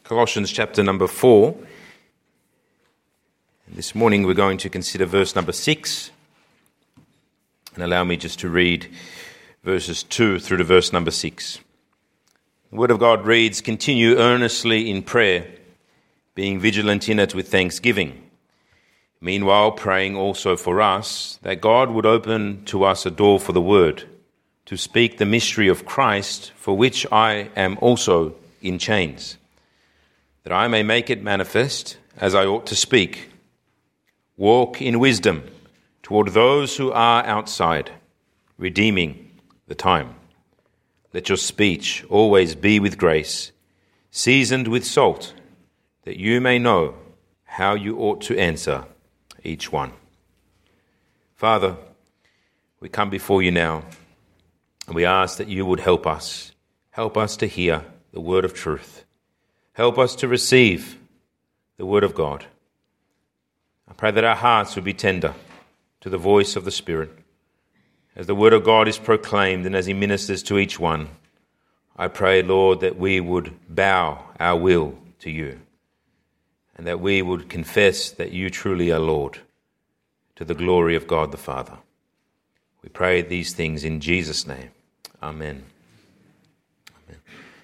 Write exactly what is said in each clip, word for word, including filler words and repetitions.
Colossians chapter number four. This morning we're going to consider verse number six. And allow me just to read verses two through to verse number six. The Word of God reads, "Continue earnestly in prayer, being vigilant in it with thanksgiving. Meanwhile, praying also for us, that God would open to us a door for the Word, to speak the mystery of Christ, for which I am also in chains, that I may make it manifest as I ought to speak. Walk in wisdom toward those who are outside, redeeming the time. Let your speech always be with grace, seasoned with salt, that you may know how you ought to answer each one." Father, we come before you now, and we ask that you would help us. Help us to hear the word of truth. Help us to receive the word of God. I pray that our hearts would be tender to the voice of the Spirit. As the word of God is proclaimed and as he ministers to each one, I pray, Lord, that we would bow our will to you and that we would confess that you truly are Lord, to the glory of God the Father. We pray these things in Jesus' name. Amen. Amen.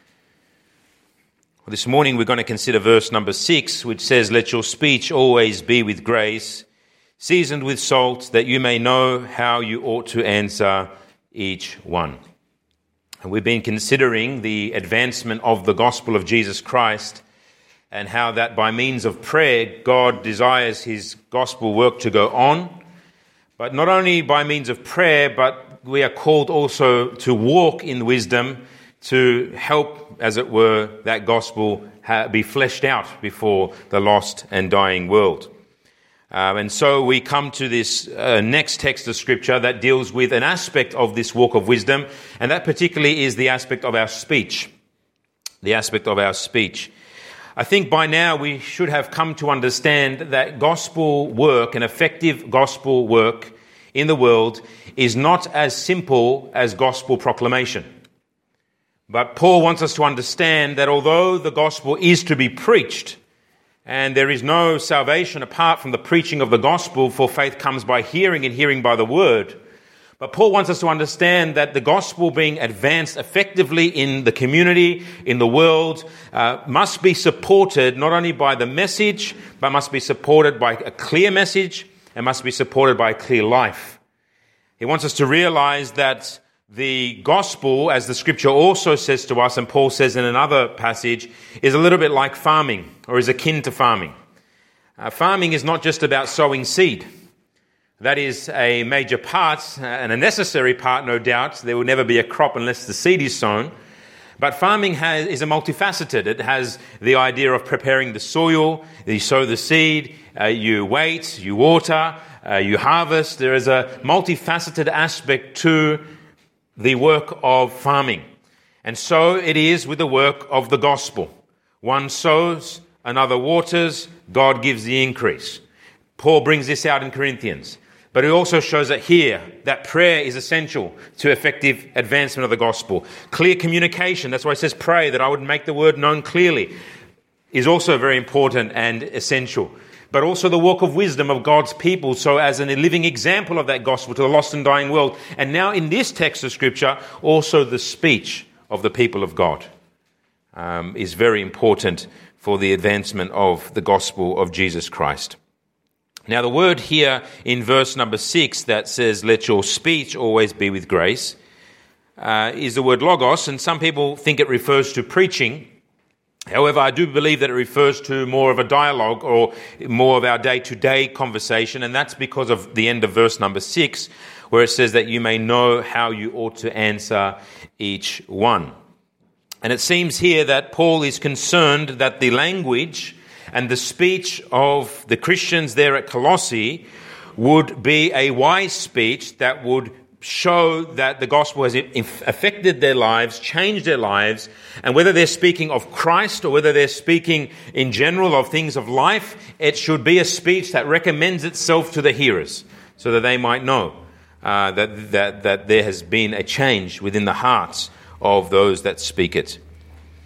Well, this morning we're going to consider verse number six, which says, "Let your speech always be with grace, seasoned with salt, that you may know how you ought to answer each one." And we've been considering the advancement of the gospel of Jesus Christ and how that by means of prayer, God desires his gospel work to go on. But not only by means of prayer, but we are called also to walk in wisdom to help, as it were, that gospel ha- be fleshed out before the lost and dying world. Um, and so we come to this uh, next text of Scripture that deals with an aspect of this walk of wisdom, and that particularly is the aspect of our speech. The aspect of our speech. I think by now we should have come to understand that gospel work, an effective gospel work in the world, is not as simple as gospel proclamation. But Paul wants us to understand that although the gospel is to be preached, and there is no salvation apart from the preaching of the gospel, for faith comes by hearing and hearing by the word, but Paul wants us to understand that the gospel being advanced effectively in the community, in the world, uh, must be supported not only by the message, but must be supported by a clear message and must be supported by a clear life. He wants us to realize that the gospel, as the scripture also says to us, and Paul says in another passage, is a little bit like farming, or is akin to farming. Uh, farming is not just about sowing seed. That is a major part, and a necessary part, no doubt. There will never be a crop unless the seed is sown. But farming has, is a multifaceted. It has the idea of preparing the soil. You sow the seed, uh, you wait, you water, uh, you harvest. There is a multifaceted aspect to the work of farming. And so it is with the work of the gospel. One sows, another waters, God gives the increase. Paul brings this out in Corinthians. But it also shows that here, that prayer is essential to effective advancement of the gospel. Clear communication, that's why it says pray, that I would make the word known clearly, is also very important and essential. But also the walk of wisdom of God's people, so as a living example of that gospel to the lost and dying world. And now in this text of Scripture, also the speech of the people of God um, is very important for the advancement of the gospel of Jesus Christ. Now the word here in verse number six that says, "Let your speech always be with grace," uh, is the word logos, and some people think it refers to preaching. However, I do believe that it refers to more of a dialogue or more of our day-to-day conversation, and that's because of the end of verse number six, where it says that you may know how you ought to answer each one. And it seems here that Paul is concerned that the language and the speech of the Christians there at Colossae would be a wise speech that would show that the gospel has affected their lives, changed their lives, and whether they're speaking of Christ or whether they're speaking in general of things of life, it should be a speech that recommends itself to the hearers so that they might know uh, that, that, that there has been a change within the hearts of those that speak it.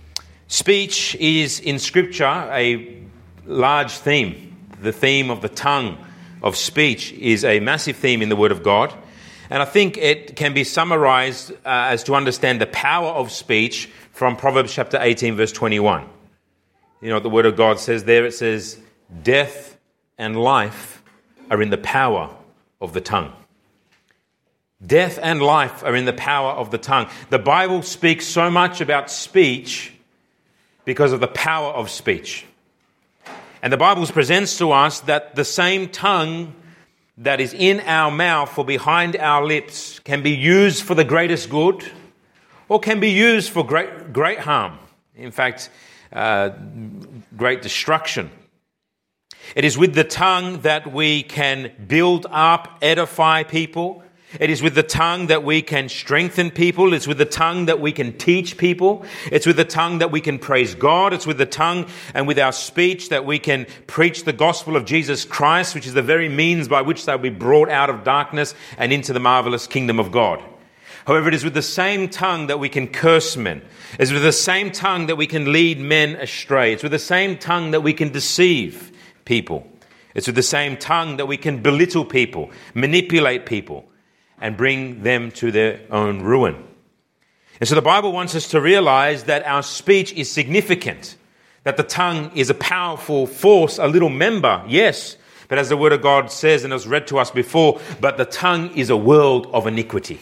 Speech is in Scripture a large theme. The theme of the tongue of speech is a massive theme in the Word of God. And I think it can be summarized uh, as to understand the power of speech from Proverbs chapter eighteen, verse twenty-one. You know what the Word of God says there? It says, death and life are in the power of the tongue. Death and life are in the power of the tongue. The Bible speaks so much about speech because of the power of speech. And the Bible presents to us that the same tongue that is in our mouth or behind our lips can be used for the greatest good or can be used for great, great harm. In fact, uh, great destruction. It is with the tongue that we can build up, edify people. It is with the tongue that we can strengthen people. It's with the tongue that we can teach people. It's with the tongue that we can praise God. It's with the tongue and with our speech that we can preach the gospel of Jesus Christ, which is the very means by which they'll be brought out of darkness and into the marvelous kingdom of God. However, it is with the same tongue that we can curse men. It's with the same tongue that we can lead men astray. It's with the same tongue that we can deceive people. It's with the same tongue that we can belittle people, manipulate people, and bring them to their own ruin. And so the Bible wants us to realize that our speech is significant, that the tongue is a powerful force, a little member, yes, but as the Word of God says, and it was read to us before, but the tongue is a world of iniquity.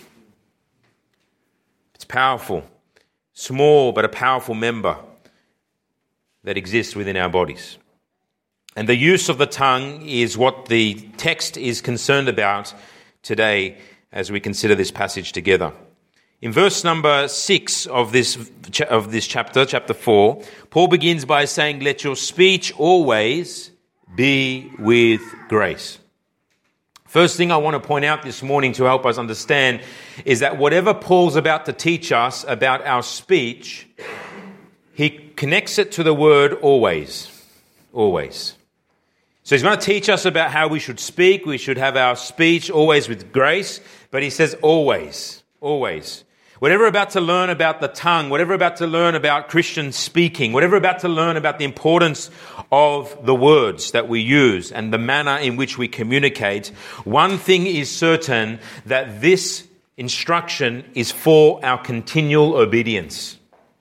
It's powerful, small but a powerful member that exists within our bodies. And the use of the tongue is what the text is concerned about today as we consider this passage together. In verse number six of this of this chapter, chapter four, Paul begins by saying, "Let your speech always be with grace." First thing I want to point out this morning to help us understand is that whatever Paul's about to teach us about our speech, he connects it to the word always. Always. So he's going to teach us about how we should speak. We should have our speech always with grace. But he says always, always. Whatever about to learn about the tongue, whatever about to learn about Christian speaking, whatever about to learn about the importance of the words that we use and the manner in which we communicate, one thing is certain, that this instruction is for our continual obedience.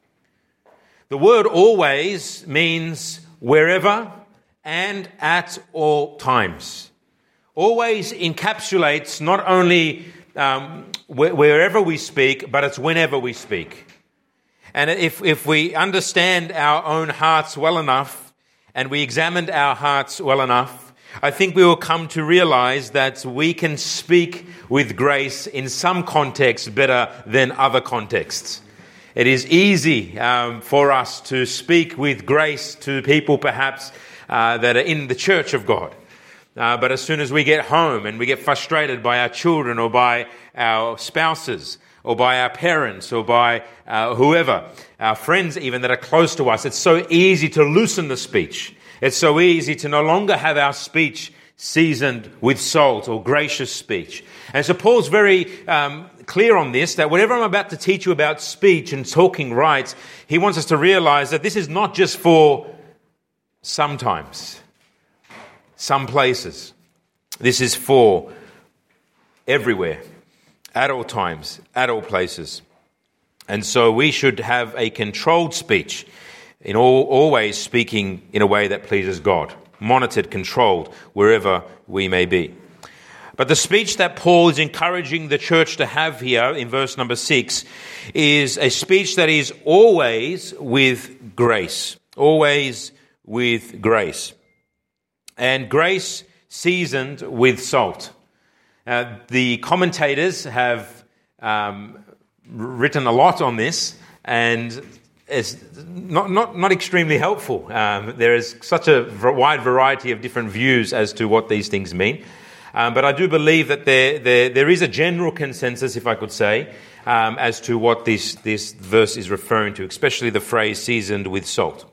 The word always means wherever and at all times. Always encapsulates not only um, wh- wherever we speak, but it's whenever we speak. And if, if we understand our own hearts well enough, and we examined our hearts well enough, I think we will come to realize that we can speak with grace in some contexts better than other contexts. It is easy um, for us to speak with grace to people perhaps uh, that are in the church of God. Uh, but as soon as we get home and we get frustrated by our children or by our spouses or by our parents or by uh, whoever, our friends even that are close to us, it's so easy to loosen the speech. It's so easy to no longer have our speech seasoned with salt or gracious speech. And so Paul's very um, clear on this, that whatever I'm about to teach you about speech and talking right, he wants us to realize that this is not just for sometimes, some places. This is for everywhere, at all times, at all places. And so we should have a controlled speech, in all, always speaking in a way that pleases God, monitored, controlled, wherever we may be. But the speech that Paul is encouraging the church to have here in verse number six is a speech that is always with grace, always with grace. And grace seasoned with salt. Uh, the commentators have um, written a lot on this, and it's not not, not extremely helpful. Um, there is such a wide variety of different views as to what these things mean. Um, but I do believe that there, there there is a general consensus, if I could say, um, as to what this, this verse is referring to, especially the phrase seasoned with salt.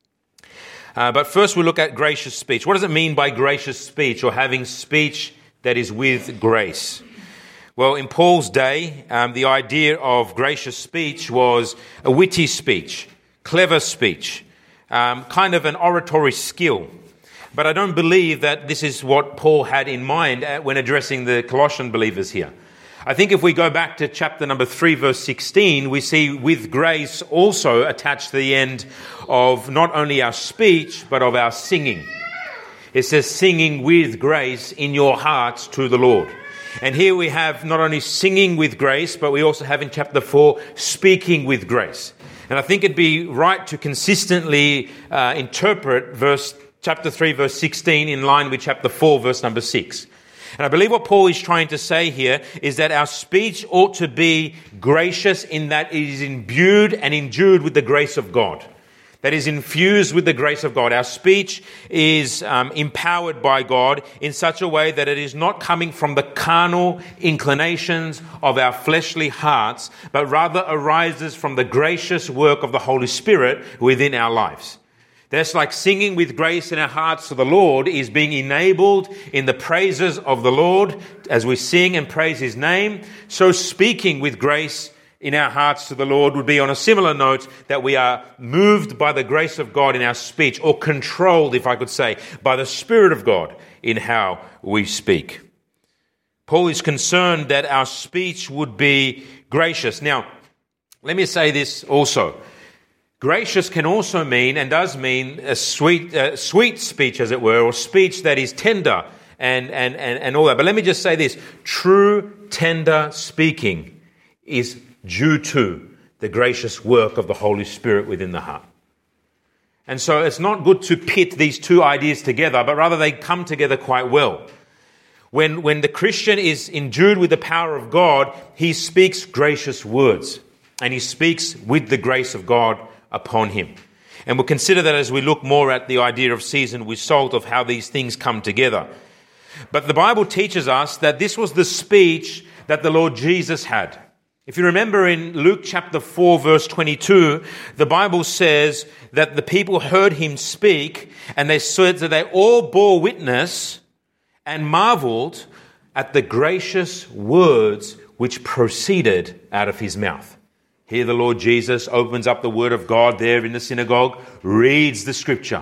Uh, but first we'll look at gracious speech. What does it mean by gracious speech or having speech that is with grace? Well, in Paul's day, um, the idea of gracious speech was a witty speech, clever speech, um, kind of an oratory skill. But I don't believe that this is what Paul had in mind when addressing the Colossian believers here. I think if we go back to chapter number three, verse sixteen, we see with grace also attached to the end of not only our speech, but of our singing. It says, singing with grace in your hearts to the Lord. And here we have not only singing with grace, but we also have in chapter four, speaking with grace. And I think it'd be right to consistently uh, interpret verse chapter three, verse sixteen in line with chapter four, verse number six. And I believe what Paul is trying to say here is that our speech ought to be gracious in that it is imbued and endued with the grace of God. That is infused with the grace of God. Our speech is um, empowered by God in such a way that it is not coming from the carnal inclinations of our fleshly hearts, but rather arises from the gracious work of the Holy Spirit within our lives. That's like singing with grace in our hearts to the Lord is being enabled in the praises of the Lord as we sing and praise His name. So speaking with grace in our hearts to the Lord would be on a similar note, that we are moved by the grace of God in our speech, or controlled, if I could say, by the Spirit of God in how we speak. Paul is concerned that our speech would be gracious. Now, let me say this also. Gracious can also mean, and does mean, a sweet uh, sweet speech, as it were, or speech that is tender and, and, and, and all that. But let me just say this. True, tender speaking is due to the gracious work of the Holy Spirit within the heart. And so it's not good to pit these two ideas together, but rather they come together quite well. When, when the Christian is endued with the power of God, he speaks gracious words, and he speaks with the grace of God upon him. And we'll consider that as we look more at the idea of seasoned with salt, of how these things come together. But the Bible teaches us that this was the speech that the Lord Jesus had. If you remember in Luke chapter four, verse twenty-two, the Bible says that the people heard him speak, and they said that they all bore witness and marveled at the gracious words which proceeded out of his mouth. Here the Lord Jesus opens up the word of God there in the synagogue, reads the scripture.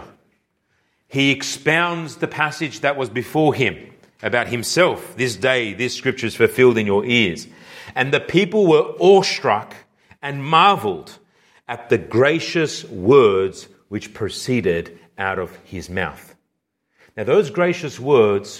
He expounds the passage that was before him about himself. This day, this scripture is fulfilled in your ears. And the people were awestruck and marveled at the gracious words which proceeded out of his mouth. Now, those gracious words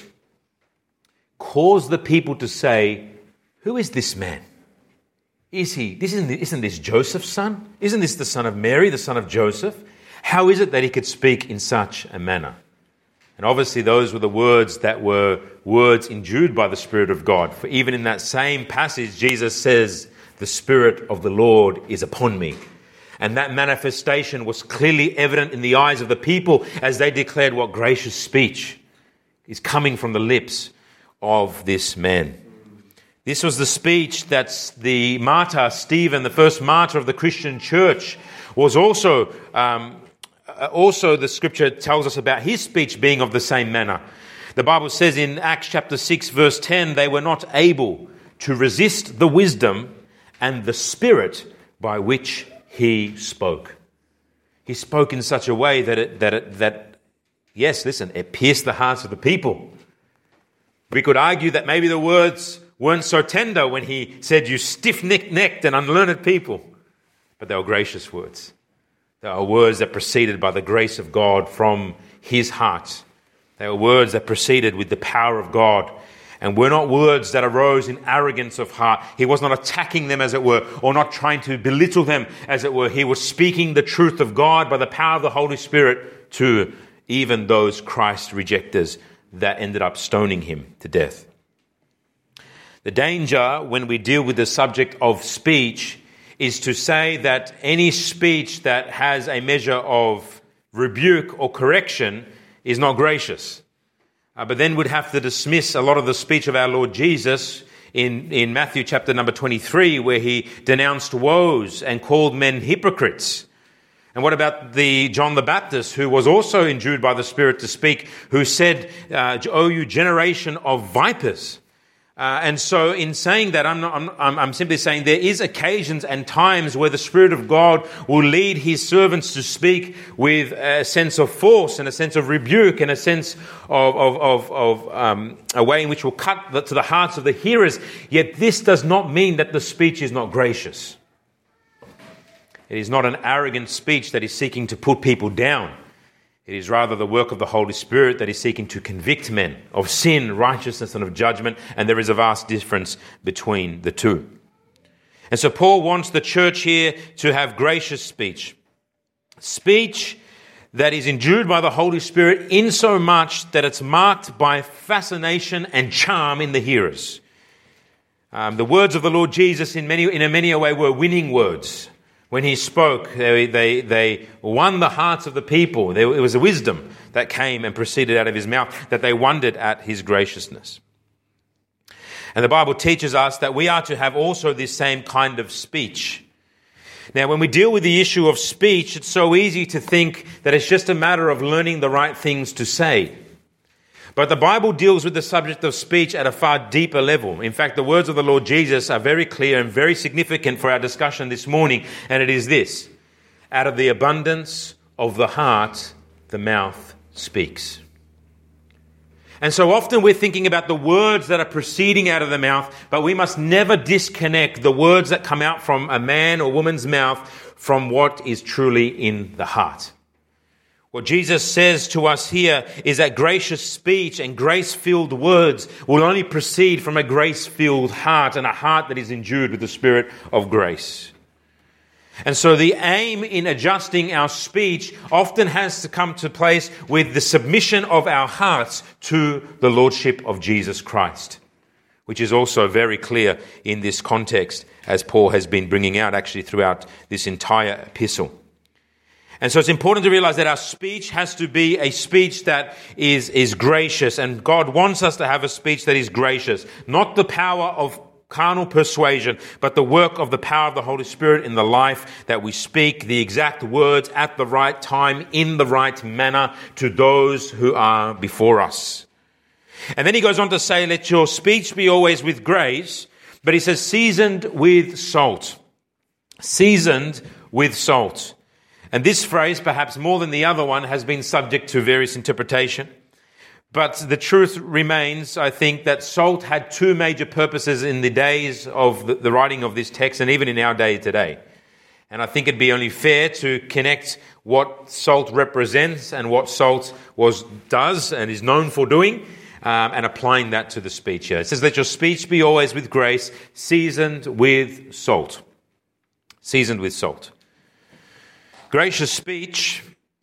caused the people to say, "Who is this man? Is he, this isn't, isn't this Joseph's son? Isn't this the son of Mary, the son of Joseph? How is it that he could speak in such a manner?" And obviously those were the words that were words endued by the Spirit of God. For even in that same passage, Jesus says, "The Spirit of the Lord is upon me." And that manifestation was clearly evident in the eyes of the people as they declared what gracious speech is coming from the lips of this man. This was the speech that the martyr, Stephen, the first martyr of the Christian church, was also, um, also the scripture tells us about his speech being of the same manner. The Bible says in Acts chapter six, verse ten, they were not able to resist the wisdom and the spirit by which he spoke. He spoke in such a way that, it, that, it, that yes, listen, it pierced the hearts of the people. We could argue that maybe the words weren't so tender when he said, "You stiff-necked and unlearned people." But they were gracious words. They were words that proceeded by the grace of God from his heart. They were words that proceeded with the power of God, and were not words that arose in arrogance of heart. He was not attacking them, as it were, or not trying to belittle them, as it were. He was speaking the truth of God by the power of the Holy Spirit to even those Christ rejectors that ended up stoning him to death. The danger when we deal with the subject of speech is to say that any speech that has a measure of rebuke or correction is not gracious. Uh, but then we'd have to dismiss a lot of the speech of our Lord Jesus in, in Matthew chapter number twenty-three, where he denounced woes and called men hypocrites. And what about the John the Baptist, who was also endued by the Spirit to speak, who said, uh, "O you generation of vipers." Uh, and so in saying that, I'm, not, I'm, I'm simply saying there is occasions and times where the Spirit of God will lead his servants to speak with a sense of force and a sense of rebuke and a sense of, of, of, of um, a way in which will cut the, to the hearts of the hearers. Yet this does not mean that the speech is not gracious. It is not an arrogant speech that is seeking to put people down. It is rather the work of the Holy Spirit that is seeking to convict men of sin, righteousness, and of judgment, and there is a vast difference between the two. And so Paul wants the church here to have gracious speech. Speech that is endued by the Holy Spirit in so much that it's marked by fascination and charm in the hearers. Um, the words of the Lord Jesus in many, in a many a way were winning words. When he spoke, they, they, they won the hearts of the people. There, it was a wisdom that came and proceeded out of his mouth that they wondered at his graciousness. And the Bible teaches us that we are to have also this same kind of speech. Now, when we deal with the issue of speech, it's so easy to think that it's just a matter of learning the right things to say. But the Bible deals with the subject of speech at a far deeper level. In fact, the words of the Lord Jesus are very clear and very significant for our discussion this morning. And it is this: out of the abundance of the heart, the mouth speaks. And so often we're thinking about the words that are proceeding out of the mouth, but we must never disconnect the words that come out from a man or woman's mouth from what is truly in the heart. What Jesus says to us here is that gracious speech and grace-filled words will only proceed from a grace-filled heart and a heart that is endued with the Spirit of grace. And so the aim in adjusting our speech often has to come to place with the submission of our hearts to the Lordship of Jesus Christ, which is also very clear in this context, as Paul has been bringing out actually throughout this entire epistle. And so it's important to realize that our speech has to be a speech that is, is gracious. And God wants us to have a speech that is gracious. Not the power of carnal persuasion, but the work of the power of the Holy Spirit in the life that we speak the exact words at the right time, in the right manner to those who are before us. And then he goes on to say, let your speech be always with grace. But he says, seasoned with salt. Seasoned with salt. And this phrase, perhaps more than the other one, has been subject to various interpretation. But the truth remains, I think, that salt had two major purposes in the days of the, the writing of this text and even in our day today. And I think it'd be only fair to connect what salt represents and what salt was does and is known for doing, um, and applying that to the speech here. It says, let your speech be always with grace, seasoned with salt. Seasoned with salt. Gracious speech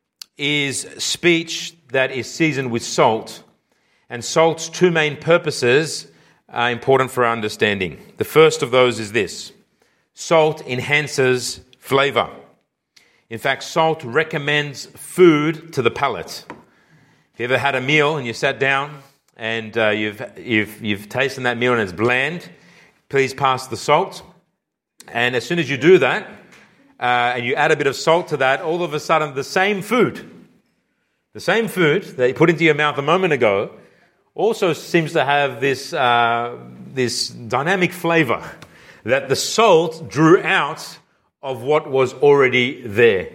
is speech that is seasoned with salt, and salt's two main purposes are important for our understanding. The first of those is this: salt enhances flavor. In fact, salt recommends food to the palate. If you ever had a meal and you sat down and uh, you've, you've, you've tasted that meal and it's bland, please pass the salt. And as soon as you do that, Uh, and you add a bit of salt to that, all of a sudden the same food, the same food that you put into your mouth a moment ago also seems to have this, uh, this dynamic flavor that the salt drew out of what was already there.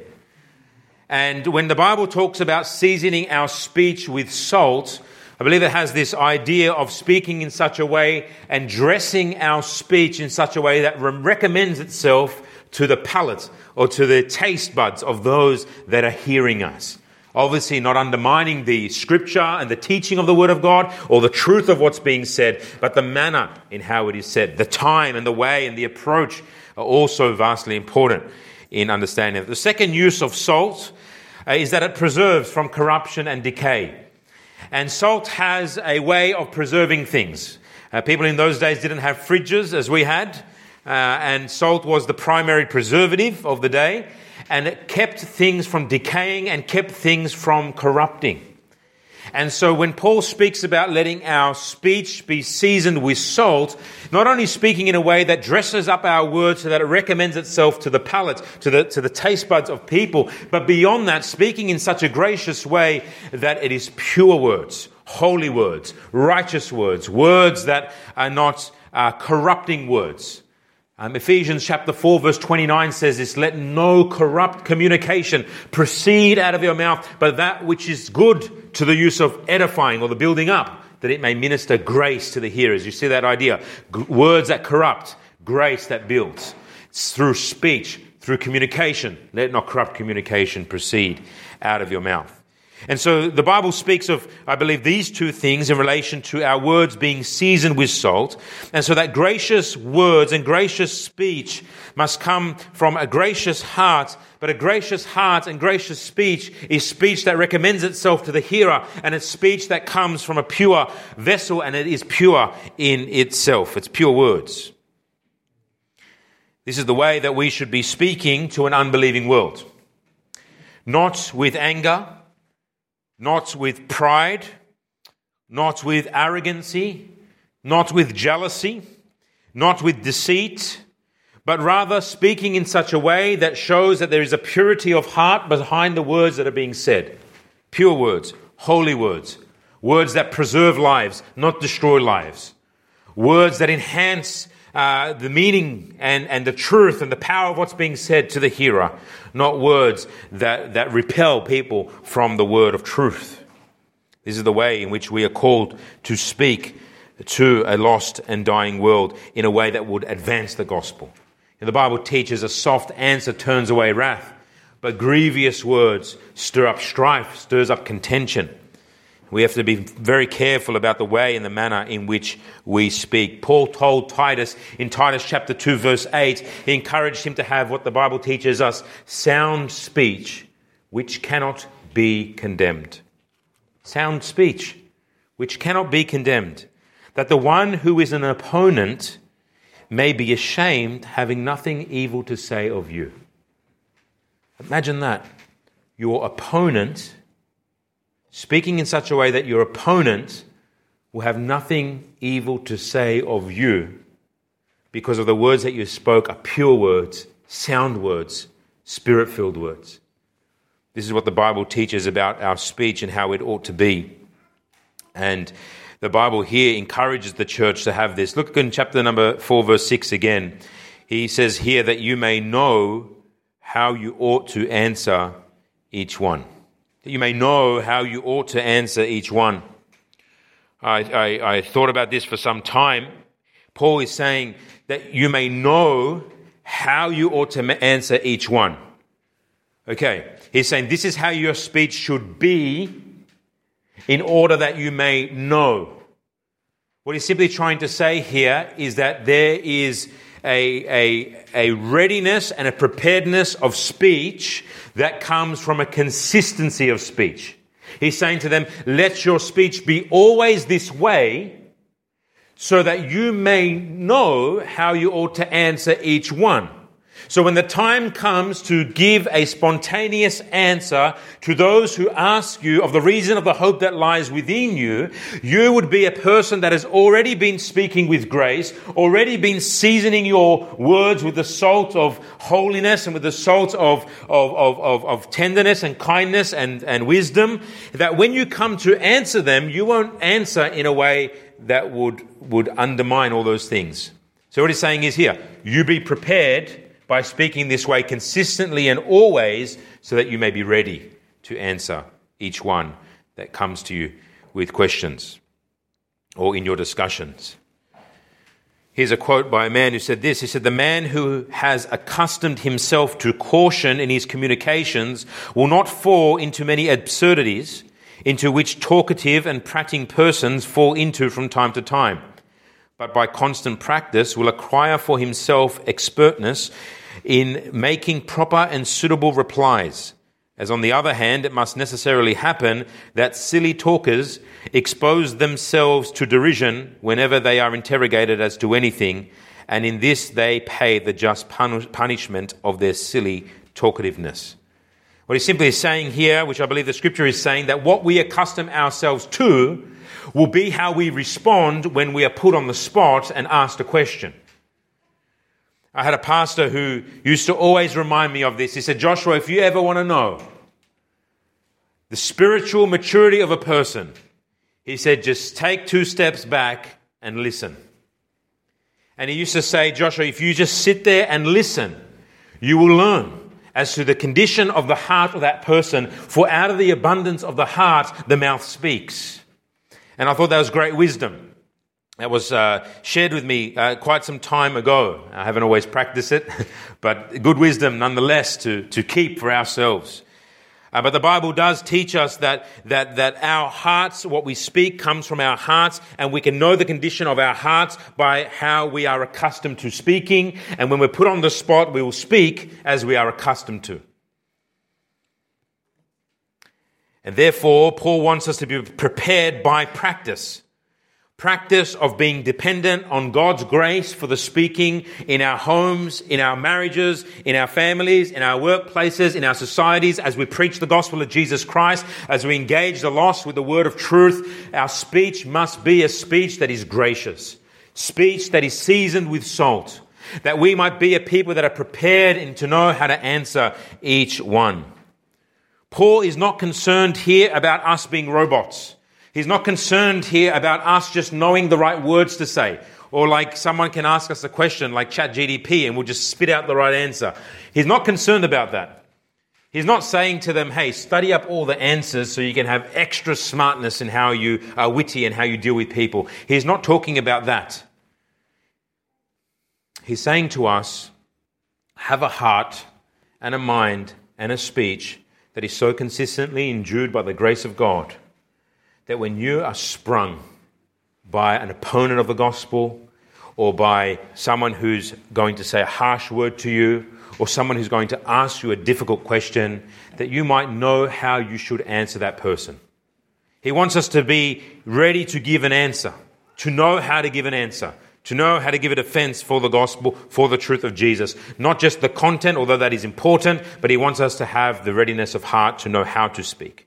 And when the Bible talks about seasoning our speech with salt, I believe it has this idea of speaking in such a way and dressing our speech in such a way that re- recommends itself to the palate or to the taste buds of those that are hearing us. Obviously not undermining the scripture and the teaching of the Word of God or the truth of what's being said, but the manner in how it is said, the time and the way and the approach are also vastly important in understanding it. The second use of salt uh, is that it preserves from corruption and decay. And salt has a way of preserving things. Uh, people in those days didn't have fridges as we had. Uh, and salt was the primary preservative of the day, and it kept things from decaying and kept things from corrupting. And so when Paul speaks about letting our speech be seasoned with salt, not only speaking in a way that dresses up our words so that it recommends itself to the palate, to the, to the taste buds of people, but beyond that, speaking in such a gracious way that it is pure words, holy words, righteous words, words that are not uh, corrupting words. Um, Ephesians chapter four verse twenty-nine says this, let no corrupt communication proceed out of your mouth, but that which is good to the use of edifying or the building up, that it may minister grace to the hearers. You see that idea? G- words that corrupt, grace that builds. It's through speech, through communication. Let not corrupt communication proceed out of your mouth. And so the Bible speaks of, I believe, these two things in relation to our words being seasoned with salt. And so that gracious words and gracious speech must come from a gracious heart. But a gracious heart and gracious speech is speech that recommends itself to the hearer, and it's speech that comes from a pure vessel, and it is pure in itself. It's pure words. This is the way that we should be speaking to an unbelieving world. Not with anger, not with pride, not with arrogancy, not with jealousy, not with deceit, but rather speaking in such a way that shows that there is a purity of heart behind the words that are being said. Pure words, holy words, words that preserve lives, not destroy lives. Words that enhance uh, the meaning and, and the truth and the power of what's being said to the hearer, not words that, that repel people from the word of truth. This is the way in which we are called to speak to a lost and dying world in a way that would advance the gospel. And the Bible teaches a soft answer turns away wrath, but grievous words stir up strife, stirs up contention. We have to be very careful about the way and the manner in which we speak. Paul told Titus in Titus chapter two verse eight, he encouraged him to have what the Bible teaches us, sound speech which cannot be condemned. Sound speech which cannot be condemned. That the one who is an opponent may be ashamed, having nothing evil to say of you. Imagine that. Your opponent speaking in such a way that your opponent will have nothing evil to say of you because of the words that you spoke are pure words, sound words, spirit-filled words. This is what the Bible teaches about our speech and how it ought to be. And the Bible here encourages the church to have this. Look in chapter number four, verse six again. He says here that you may know how you ought to answer each one. That you may know how you ought to answer each one. I, I, I thought about this for some time. Paul is saying that you may know how you ought to answer each one. Okay, he's saying this is how your speech should be in order that you may know. What he's simply trying to say here is that there is a, a, a readiness and a preparedness of speech that comes from a consistency of speech. He's saying to them, let your speech be always this way so that you may know how you ought to answer each one. So when the time comes to give a spontaneous answer to those who ask you of the reason of the hope that lies within you, you would be a person that has already been speaking with grace, already been seasoning your words with the salt of holiness and with the salt of, of, of, of, of tenderness and kindness and, and wisdom, that when you come to answer them, you won't answer in a way that would, would undermine all those things. So what he's saying is here, you be prepared by speaking this way consistently and always so that you may be ready to answer each one that comes to you with questions or in your discussions. Here's a quote by a man who said this. He said, the man who has accustomed himself to caution in his communications will not fall into many absurdities into which talkative and prating persons fall into from time to time, but by constant practice will acquire for himself expertness in making proper and suitable replies. As on the other hand, it must necessarily happen that silly talkers expose themselves to derision whenever they are interrogated as to anything, and in this they pay the just punishment of their silly talkativeness. What he's simply saying here, which I believe the scripture is saying, that what we accustom ourselves to will be how we respond when we are put on the spot and asked a question. I had a pastor who used to always remind me of this. He said, Joshua, if you ever want to know the spiritual maturity of a person, He said, just take two steps back and listen. And he used to say, Joshua, if you just sit there and listen, you will learn as to the condition of the heart of that person, for out of the abundance of the heart, the mouth speaks. And I thought that was great wisdom. That was uh, shared with me uh, quite some time ago. I haven't always practiced it, but good wisdom nonetheless to, to keep for ourselves. Uh, but the Bible does teach us that, that, that our hearts, what we speak comes from our hearts, and we can know the condition of our hearts by how we are accustomed to speaking. And when we're put on the spot, we will speak as we are accustomed to. And therefore, Paul wants us to be prepared by practice. Practice of being dependent on God's grace for the speaking in our homes, in our marriages, in our families, in our workplaces, in our societies, as we preach the gospel of Jesus Christ, as we engage the lost with the word of truth. Our speech must be a speech that is gracious, speech that is seasoned with salt, that we might be a people that are prepared and to know how to answer each one. Paul is not concerned here about us being robots. He's not concerned here about us just knowing the right words to say, or like someone can ask us a question like ChatGPT and we'll just spit out the right answer. He's not concerned about that. He's not saying to them, hey, study up all the answers so you can have extra smartness in how you are witty and how you deal with people. He's not talking about that. He's saying to us, have a heart and a mind and a speech that is so consistently endued by the grace of God that when you are sprung by an opponent of the gospel, or by someone who's going to say a harsh word to you, or someone who's going to ask you a difficult question, that you might know how you should answer that person. He wants us to be ready to give an answer, to know how to give an answer, to know how to give a defense for the gospel, for the truth of Jesus. Not just the content, although that is important, but he wants us to have the readiness of heart to know how to speak.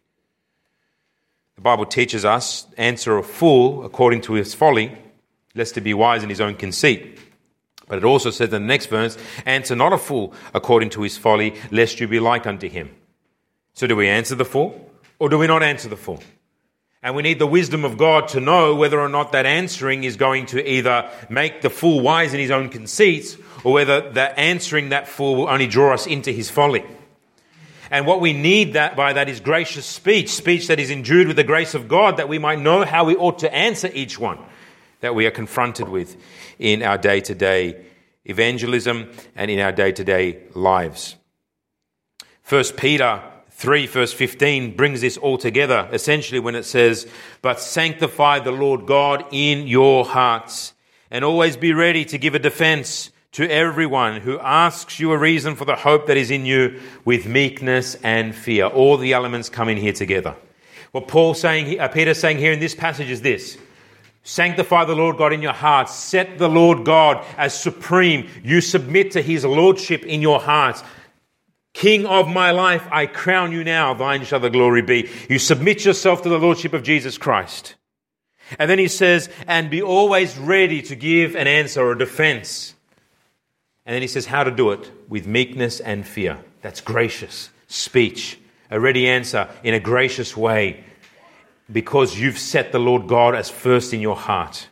The Bible teaches us, answer a fool according to his folly, lest he be wise in his own conceit. But it also says in the next verse, answer not a fool according to his folly, lest you be like unto him. So do we answer the fool, or do we not answer the fool? And we need the wisdom of God to know whether or not that answering is going to either make the fool wise in his own conceits, or whether that answering that fool will only draw us into his folly. And what we need that by that is gracious speech, speech that is endued with the grace of God, that we might know how we ought to answer each one that we are confronted with in our day-to-day evangelism and in our day-to-day lives. First Peter three verse fifteen brings this all together, essentially when it says, but sanctify the Lord God in your hearts, and always be ready to give a defense to everyone who asks you a reason for the hope that is in you with meekness and fear. All the elements come in here together. What Paul's saying, uh, Peter's saying here in this passage is this: sanctify the Lord God in your hearts. Set the Lord God as supreme. You submit to his lordship in your hearts. King of my life, I crown you now. Thine shall the glory be. You submit yourself to the lordship of Jesus Christ. And then he says, and be always ready to give an answer or a defense. And then he says how to do it with meekness and fear. That's gracious speech, a ready answer in a gracious way, because you've set the Lord God as first in your heart.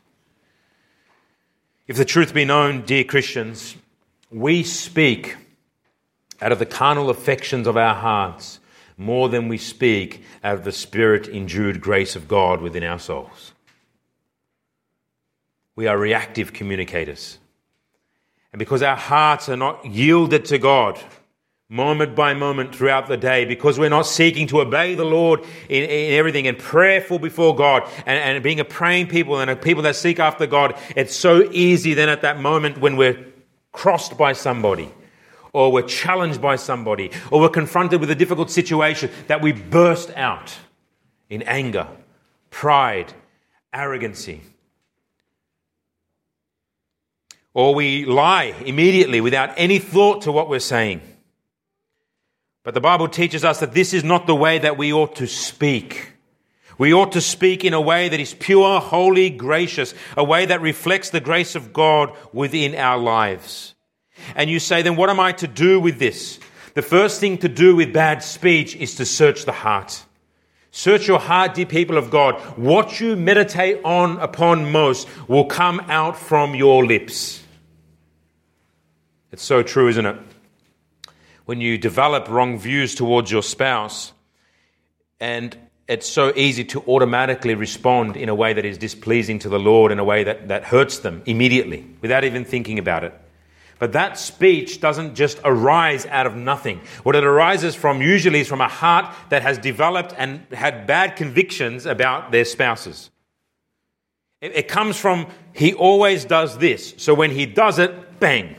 If the truth be known, dear Christians, we speak out of the carnal affections of our hearts more than we speak out of the Spirit-endued grace of God within our souls. We are reactive communicators. And because our hearts are not yielded to God moment by moment throughout the day, because we're not seeking to obey the Lord in, in everything and prayerful before God and, and being a praying people and a people that seek after God, it's so easy then at that moment when we're crossed by somebody, or we're challenged by somebody, or we're confronted with a difficult situation, that we burst out in anger, pride, arrogancy. Or we lie immediately without any thought to what we're saying. But the Bible teaches us that this is not the way that we ought to speak. We ought to speak in a way that is pure, holy, gracious, a way that reflects the grace of God within our lives. And you say, then what am I to do with this? The first thing to do with bad speech is to search the heart. Search your heart, dear people of God. What you meditate on upon most will come out from your lips. It's so true, isn't it? When you develop wrong views towards your spouse, and it's so easy to automatically respond in a way that is displeasing to the Lord, in a way that, that hurts them immediately, without even thinking about it. But that speech doesn't just arise out of nothing. What it arises from usually is from a heart that has developed and had bad convictions about their spouses. It, it comes from, he always does this. So when he does it, bang.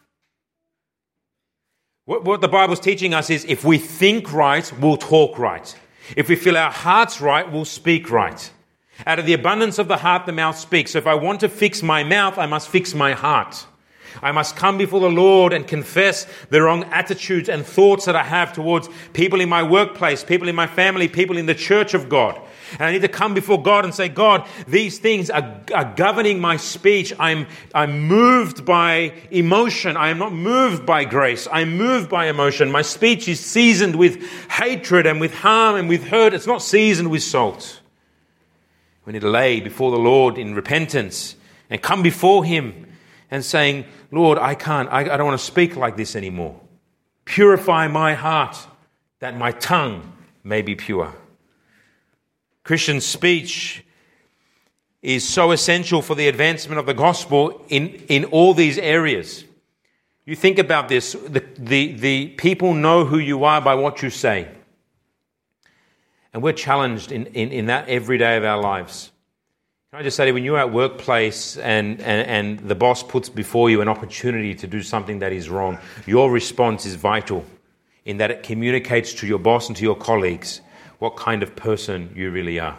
What, what the Bible's teaching us is if we think right, we'll talk right. If we feel our hearts right, we'll speak right. Out of the abundance of the heart, the mouth speaks. So if I want to fix my mouth, I must fix my heart. I must come before the Lord and confess the wrong attitudes and thoughts that I have towards people in my workplace, people in my family, people in the church of God. And I need to come before God and say, God, these things are, are governing my speech. I'm, I'm moved by emotion. I am not moved by grace. I'm moved by emotion. My speech is seasoned with hatred and with harm and with hurt. It's not seasoned with salt. We need to lay before the Lord in repentance and come before Him and saying, Lord, I can't, I, I don't want to speak like this anymore. Purify my heart that my tongue may be pure. Christian speech is so essential for the advancement of the gospel in, in all these areas. You think about this, the, the, the people know who you are by what you say. And we're challenged in, in, in that every day of our lives. Can I just say, when you're at workplace and, and, and the boss puts before you an opportunity to do something that is wrong, your response is vital in that it communicates to your boss and to your colleagues what kind of person you really are.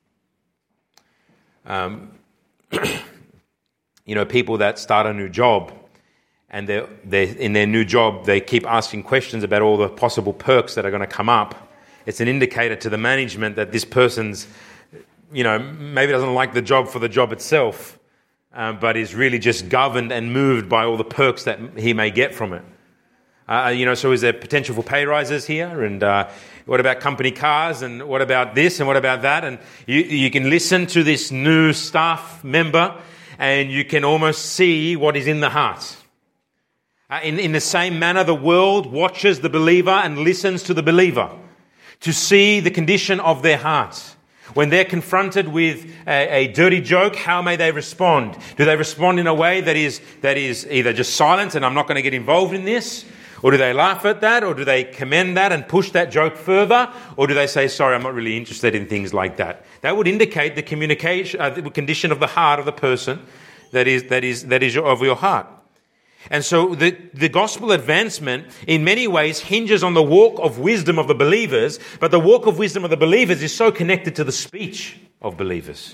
Um, you know, people that start a new job and they're, they're in their new job, they keep asking questions about all the possible perks that are going to come up. It's an indicator to the management that this person's, you know, maybe doesn't like the job for the job itself, um, but is really just governed and moved by all the perks that he may get from it. Uh, you know, so is there potential for pay rises here? And uh, what about company cars? And what about this? And what about that? And you, you can listen to this new staff member and you can almost see what is in the heart. Uh, in, in the same manner, the world watches the believer and listens to the believer to see the condition of their heart. When they're confronted with a, a dirty joke, how may they respond? Do they respond in a way that is that is either just silent and I'm not going to get involved in this? Or do they laugh at that? Or do they commend that and push that joke further? Or do they say, sorry, I'm not really interested in things like that? That would indicate the communication, uh, the condition of the heart of the person that is that is that is of your heart. And so the, the gospel advancement in many ways hinges on the walk of wisdom of the believers, but the walk of wisdom of the believers is so connected to the speech of believers.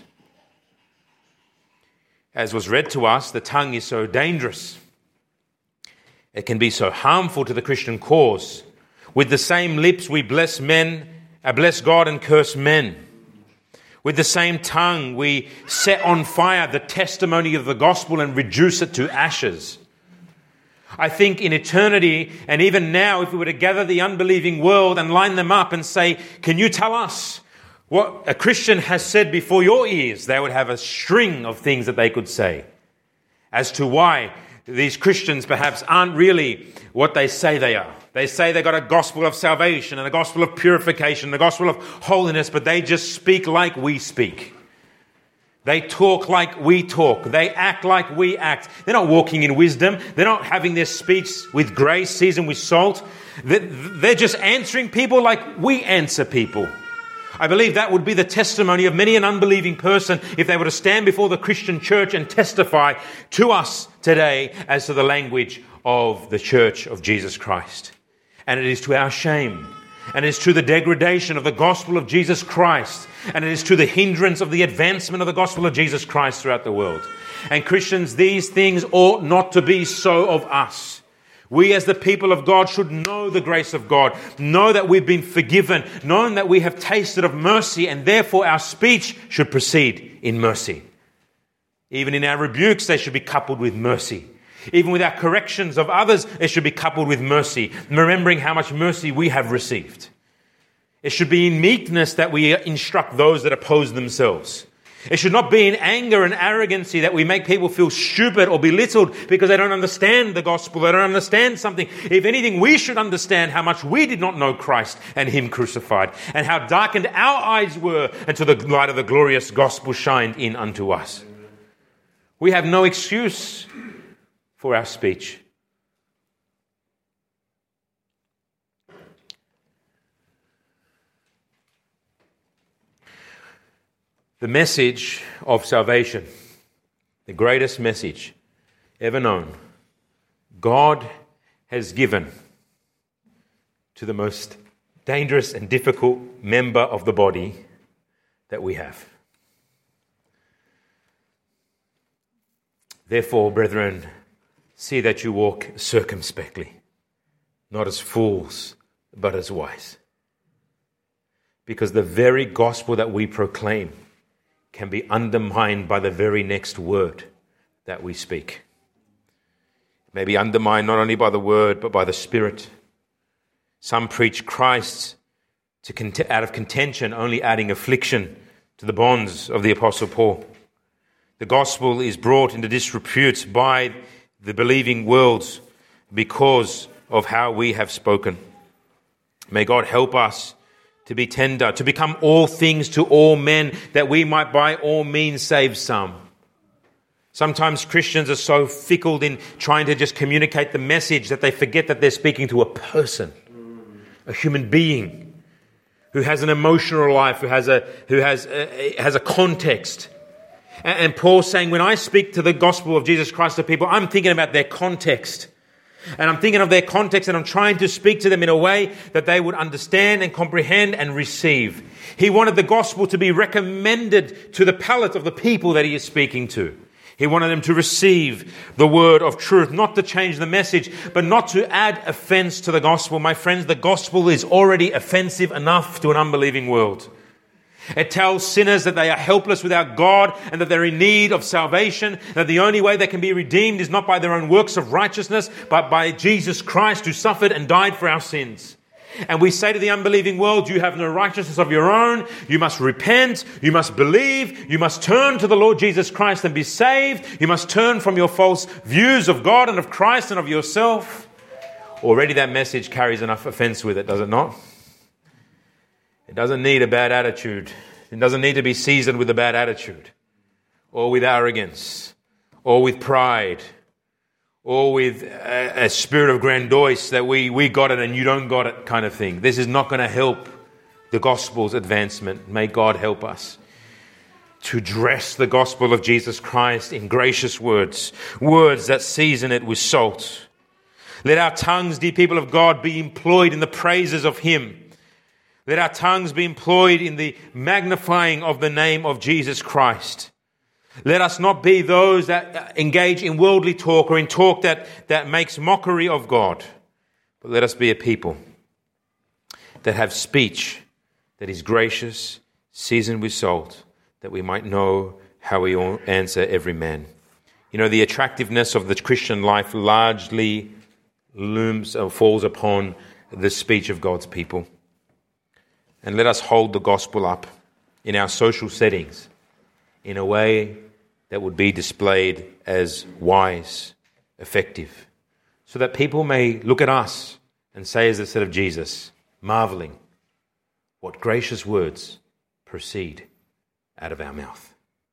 As was read to us, the tongue is so dangerous. It can be so harmful to the Christian cause. With the same lips we bless men, uh, bless God and curse men. With the same tongue we set on fire the testimony of the gospel and reduce it to ashes. I think in eternity, and even now, if we were to gather the unbelieving world and line them up and say, can you tell us what a Christian has said before your ears? They would have a string of things that they could say as to why these Christians perhaps aren't really what they say they are. They say they've got a gospel of salvation and a gospel of purification, a gospel of holiness, but they just speak like we speak. They talk like we talk. They act like we act. They're not walking in wisdom. They're not having their speech with grace, seasoned with salt. They're just answering people like we answer people. I believe that would be the testimony of many an unbelieving person if they were to stand before the Christian church and testify to us today as to the language of the church of Jesus Christ. And it is to our shame. And it is to the degradation of the gospel of Jesus Christ. And it is to the hindrance of the advancement of the gospel of Jesus Christ throughout the world. And Christians, these things ought not to be so of us. We as the people of God should know the grace of God, know that we've been forgiven, knowing that we have tasted of mercy, and therefore our speech should proceed in mercy. Even in our rebukes, they should be coupled with mercy. Even with our corrections of others, it should be coupled with mercy, remembering how much mercy we have received. It should be in meekness that we instruct those that oppose themselves. It should not be in anger and arrogancy that we make people feel stupid or belittled because they don't understand the gospel, they don't understand something. If anything, we should understand how much we did not know Christ and Him crucified, and how darkened our eyes were until the light of the glorious gospel shined in unto us. We have no excuse for our speech. The message of salvation, the greatest message ever known, God has given to the most dangerous and difficult member of the body that we have. Therefore, brethren, see that you walk circumspectly, not as fools, but as wise. Because the very gospel that we proclaim can be undermined by the very next word that we speak. It may be undermined not only by the word, but by the Spirit. Some preach Christ to cont- out of contention, only adding affliction to the bonds of the Apostle Paul. The gospel is brought into disrepute by the believing world because of how we have spoken. May God help us to be tender, to become all things to all men, that we might by all means save some. Sometimes Christians are so fickle in trying to just communicate the message that they forget that they're speaking to a person, a human being who has an emotional life, who has a who has a, has a context. And, and Paul's saying, when I speak to the gospel of Jesus Christ to people, I'm thinking about their context. And I'm thinking of their context, and I'm trying to speak to them in a way that they would understand and comprehend and receive. He wanted the gospel to be recommended to the palate of the people that he is speaking to. He wanted them to receive the word of truth, not to change the message, but not to add offense to the gospel. My friends, the gospel is already offensive enough to an unbelieving world. It tells sinners that they are helpless without God and that they're in need of salvation, that the only way they can be redeemed is not by their own works of righteousness, but by Jesus Christ who suffered and died for our sins. And we say to the unbelieving world, you have no righteousness of your own, you must repent, you must believe, you must turn to the Lord Jesus Christ and be saved, you must turn from your false views of God and of Christ and of yourself. Already that message carries enough offense with it, does it not? It doesn't need a bad attitude. It doesn't need to be seasoned with a bad attitude, or with arrogance, or with pride, or with a, a spirit of grandiose that we, we got it and you don't got it kind of thing. This is not going to help the gospel's advancement. May God help us to dress the gospel of Jesus Christ in gracious words, words that season it with salt. Let our tongues, dear people of God, be employed in the praises of Him. Let our tongues be employed in the magnifying of the name of Jesus Christ. Let us not be those that engage in worldly talk or in talk that, that makes mockery of God. But let us be a people that have speech that is gracious, seasoned with salt, that we might know how we answer every man. You know, the attractiveness of the Christian life largely looms or falls upon the speech of God's people. And let us hold the gospel up in our social settings in a way that would be displayed as wise, effective, so that people may look at us and say, as they said of Jesus, marveling, what gracious words proceed out of our mouth.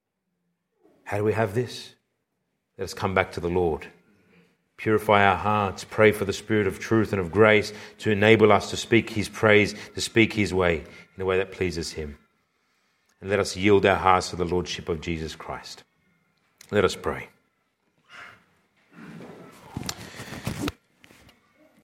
How do we have this? Let us come back to the Lord. Purify our hearts, pray for the Spirit of truth and of grace to enable us to speak His praise, to speak His way in a way that pleases Him. And let us yield our hearts to the Lordship of Jesus Christ. Let us pray.